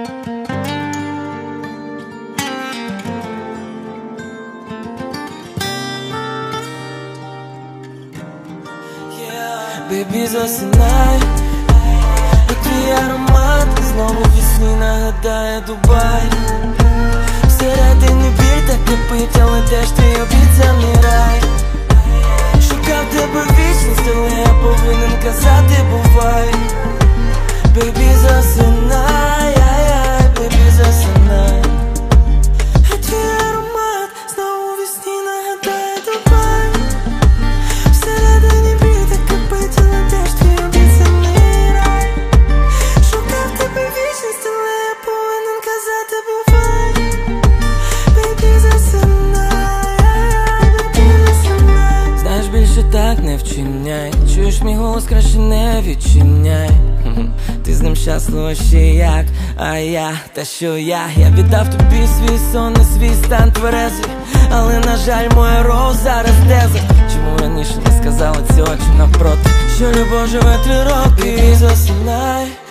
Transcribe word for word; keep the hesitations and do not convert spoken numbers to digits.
Бейбі, засинай, бо твій аромат знову вісні нагадає Дубай. Всередині біль так кипить, але теж твій обіцяний рай. Шукав тебе вічність, але я повинен казати бувай. Бейбі, засинай, ай-ай, бейбі, засинай. А твій аромат знову вісні нагадає Дубай. Всередині біль так кипить, але теж твій обіцяний рай. Шукав тебе вічність, але я повинен казати бувай. Бейбі, засинай, ай-ай, бейбі, засинай. Знаєш, більше так не вчиняй. Чуєш мій голос, краще не відчиняй. Ти з ним щаслива ще як, а я, та що я? Я віддав тобі свій сон і свій стан тверезий, але на жаль моя роз зараз дезерт. Чому раніше не сказала ці очі навпроти, що любов живе три роки? І засинай.